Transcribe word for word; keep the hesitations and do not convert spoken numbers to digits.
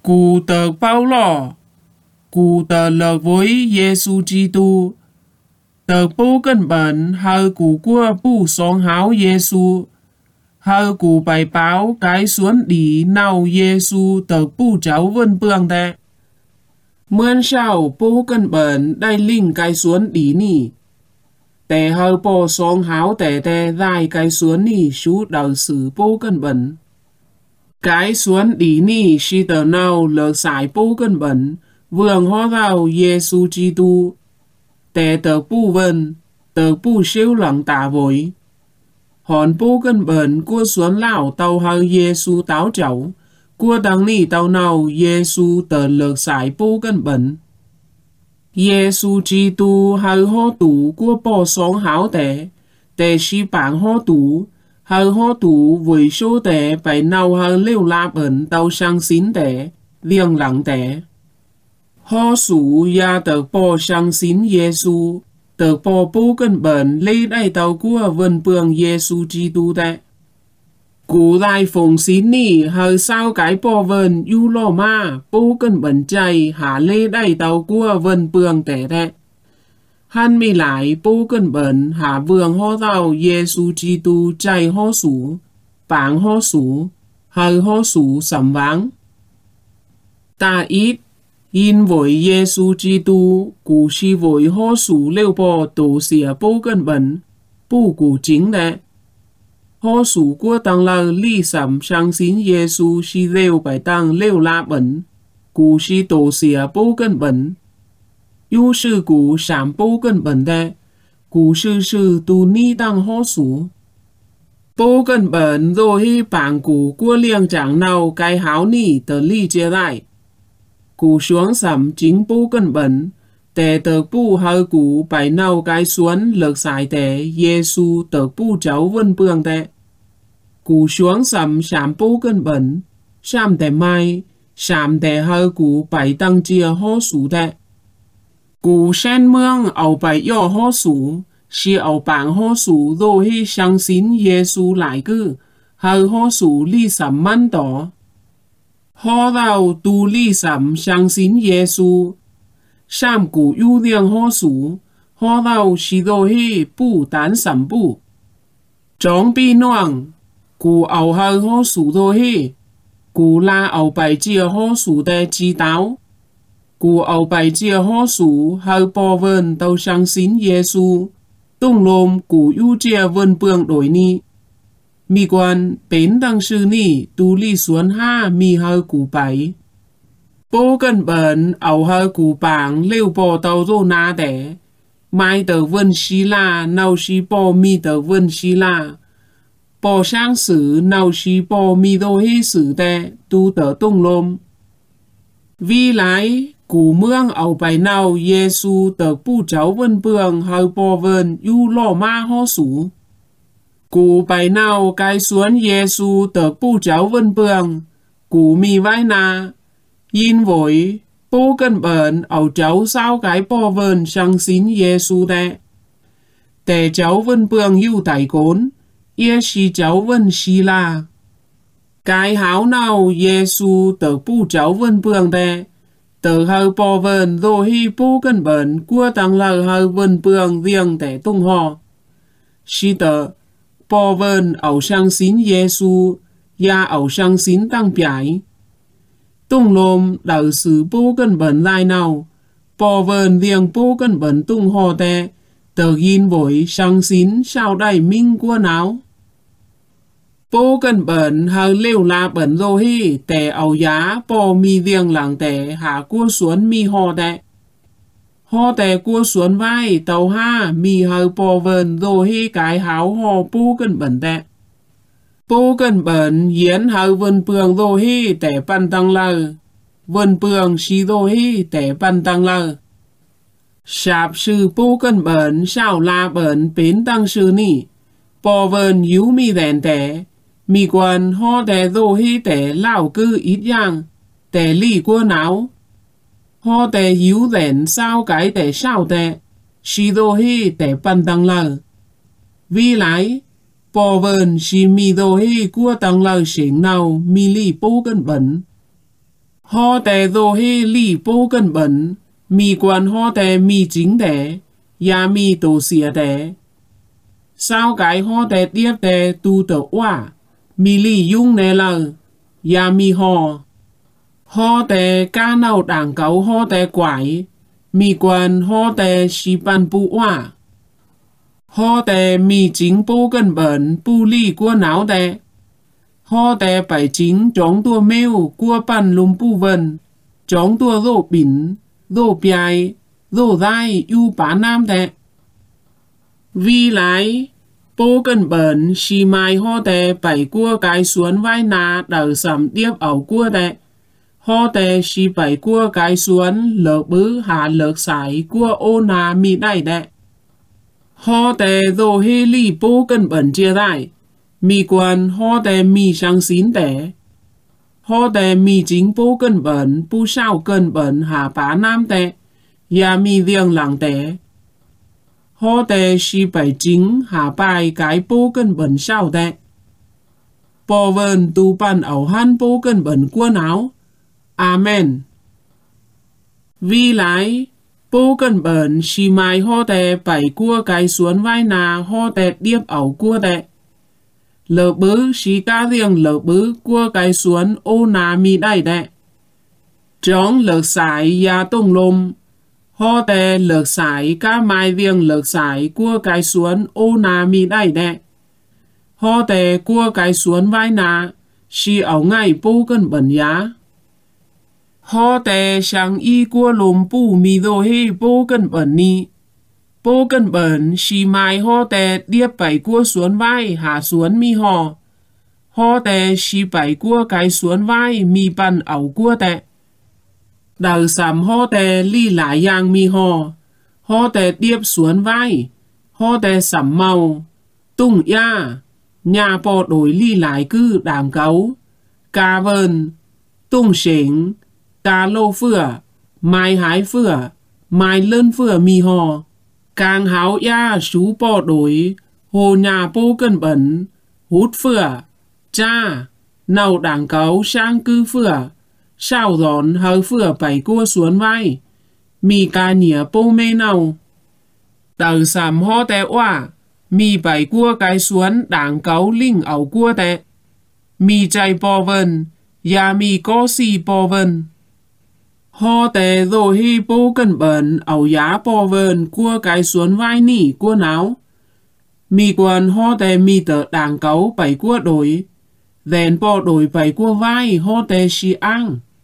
Cụ tờ Paulo, cụ tờ lờ với Giêsu Kitô, tờ bố cân bệnh hơi cụ của bù sống háo Giêsu, hơi cụ bài báo cái xuống đi nào Giêsu tờ bù cháu vân bương đe. Mươn sau bố cân bệnh đây linh cái xuống đi nì. Tè hơi bố sống háo tè tè dài cái xuống nì sú đầu sử bố cân bệnh. Cái xuống đi nì si tờ nào lờ xài bố cân bệnh, vương hóa rào Giêsu Kitô. Tè tờ bù vân, tờ bù siêu lặng tả vội. Hòn bố cân bệnh của xuống lão tàu hơi Giêsu táo cháu, của đăng nì tàu nào Giêsu tờ lờ xài bố cân bệnh. Giêsu Kitô hơi hô tủ của bò sống háo tè, tè si bảng hô tủ, hơi hô tủ với số tè phải nào hơi liêu la bệnh tàu sang xin tè, liêng lặng tè. Hô sủ ya tờ bò sang xin Giêsu, tờ bò bố cân bệnh lấy đây tàu của vân bường Giêsu Kitô tè. Cụ lại phùng xin nì hơi sao cái bò vân yu lô ma bố cân bệnh chay hạ lê đây tàu của vân bường tè tè. Hắn mi lại bố cân bệnh hạ vương hô tàu Giêsu Kitô chay hô sủ, bảng hô sủ, hơi hô sủ sầm vắng. Ta ít, in với Giêsu Kitô cụ si với hô sủ lêu bò tổ xỉa bố cân bệnh, bù cụ chính đẹ. Hô sủ của tăng lơ ly sầm sang xin Giêsu si lêu bài tăng lêu la bệnh, cụ si tổ xỉa bố cân bệnh. Yu sư cụ sảm bố cân bệnh đẹ, cụ sư sư tu ni tăng hô sủ. Bố cân bệnh rồi hi bảng cụ của liêng chẳng nào cái háo nì tờ ly chia lại. Cụ xuống sầm chính bố cân bệnh, tè tờ bù hơi cụ bài nào cái xuống lược xài tè Giêsu tờ bù cháu vân bương tè. Cụ xuống sầm sảm bố cân bệnh, sảm tè mai, sảm tè hơi cụ bài tăng chia hô sủ tè. Cụ sen mương ẩu bài yo hô sủ, si ẩu bảng hô sủ rồi hi sang xin Giêsu lại cư, hơi hô sủ ly sầm măn tỏ. Hô rào tu ly sầm sang xin Giêsu, sảm cụ yu liêng hô sủ, hô rào si rồi hi bù tán sầm bù. Trong bi noang, cụ ẩu hơi hô sủ rồi hi, cụ la ẩu bài chia hô sủ tè chi táo. Cụ ẩu bài chia hô sủ hơi bò vân tàu sang xin Giêsu, tung lồm cụ yu chia vân bương đổi ni. Mi quan bến đăng sư ni tu ly xuống ha mi hơi cụ bảy. Bố cân bệnh ẩu hơi cụ bảng lêu bò tàu rô na đẻ. Mai tờ vân xí la nào xí bò mi tờ vân xí la. Bò sang sử nào xí bò mi đô hi sử tè tu tờ tung lôm. Vì lái cụ mương ẩu bài nào Giêsu tờ bù cháu vân bường hơi bò vân yu lò ma hô sủ. Cụ bài nào cái xuống Giêsu tờ bù cháu vân bường, cụ mi vai na, in vội, bố cân bệnh ẩu cháu sao cái bò vân sang xin Giêsu tè. Tè cháu vân bường yu tải cốn, ia si cháu vân si la. Cái háo nào Giêsu tờ bù cháu vân bường tè, tờ hơi bò vân rồi hi bố cân bệnh của tăng lờ hơi vân bường riêng tè tung hò. Si tờ, bò vân ẩu sang xin Giêsu, ya ẩu sang xin tăng piải. Tung lôm đảo sử bố cân bệnh lai nào, bò vân riêng bố cân bệnh tung hò tè, tờ ghin vội sang xin sao đầy minh của nào. Bố cân bệnh hơi liêu la bệnh rồi hi, tè ẩu giá bò mi riêng làng tè hạ cua xuống mi hò tè. Hò tè cua xuống vai tàu ha mi hơi bò vần rồi hi cái háo hò bố cân bệnh tè. Bố cân bệnh yến hơi vân bường rồi hi tè pan tăng lờ. Vân bường si rồi hi tè pan tăng lờ. Sạp sư bố cân bệnh sao la bệnh bến tăng sư nì. Bò vần yếu mi rèn tè. Mi quan ho tè rồi hi tè lao cư ít giang. Tè lì của não. Ho tè yếu rèn sao cái tè sao tè. Si rồi hi tè pan tăng lờ. Vì lại, bò vần si mi rồi hi của tăng lờ xỉn nào mi lì bố cân bệnh. Ho tè dô hê lì bố cân bẩn, mì quan ho tè mì chính tè, ya mì tổ xìa tè. Sao cái ho tè tiếp tè tu tờ oa, mì lì dung nè lờ, ya mì ho. Ho tè ca nào đảng cấu ho tè quải, mì quan ho tè xì bàn bù oa. Ho tè mì chính bố cân bẩn, bù lì của náo tè. Ho tè phải chính chống tua mêu của bàn lùm bù vần, chống tua rô bỉn, rô biai, rô dai yu bá nam tè. Vì lái, bố cân bẩn xì mai ho tè phải của cái xuống vai nà đờ sầm điếp ẩu của tè. Ho tè xì phải của cái xuống lợt bứ hạ lợt sải của ô nà mì đáy tè. Ho tè dô hê lì bố cân bẩn chia đại, mì quan ho tè mì sang xín tè. Ho tè mì chính bố cân bẩn, bù sao cân bẩn hạ bá nam tè, ya mì riêng làng tè. Ho tè xì phải chính hạ bài cái bố cân bẩn sao tè. Bò vần tu bàn ẩu hăn bố cân bẩn của náo. Amen. Vì lái, bố cân bẩn xì mai ho tè phải của cái xuống vai nà ho tè điếp ẩu của tè. Lỡ bứ xì ca riêng lỡ bứ của cái xuống ô nà mì đáy tè. Tróng lỡ sải ya tông lôm. Ho tè lỡ sải ca mai riêng lỡ sải của cái xuống ô nà mì đáy tè. Ho tè của cái xuống vai nà xì ẩu ngay bố cân bẩn giá. Ho tè sang y của lùm bù mì dô hê bố cân bẩn ni. Bố cân bẩn xì mai ho tè điếp bảy của xuống vai hạ xuống mi ho. Ho tè xì bảy của cái xuống vai mi bàn ẩu của tè. Đờ sắm ho tè lì lại yang mi ho. Ho tè điếp xuống vai. Ho tè sắm màu. Tung ya. Nhà bò đổi lì lại cư đảng cấu. Ca vần. Tung xỉnh. Ca lô phửa. Mai hái phửa. Mai lơn phửa mi ho. Càng háo ya sú bò đổi. Hồ nhà bố cân bẩn. Hút phửa. Cha. Nào đảng cấu sang cư phửa. Sao giòn hơi phửa bảy cua xuống vai. Mì ca nhía bô mê nào. Tờ sàm ho tè oa. Mì bảy cua cái xuống đảng cấu linh ẩu cua tè. Mì chay bò vần. Ya mì có xì bò vần. Ho tè dô hê bố cân bẩn ẩu giá bò vần cua cái xuống vai nỉ cua náo. Mì quần ho tè mì tờ đảng cấu bảy cua đổi. Dèn bò đổi bảy cua vai ho tè xì ăn.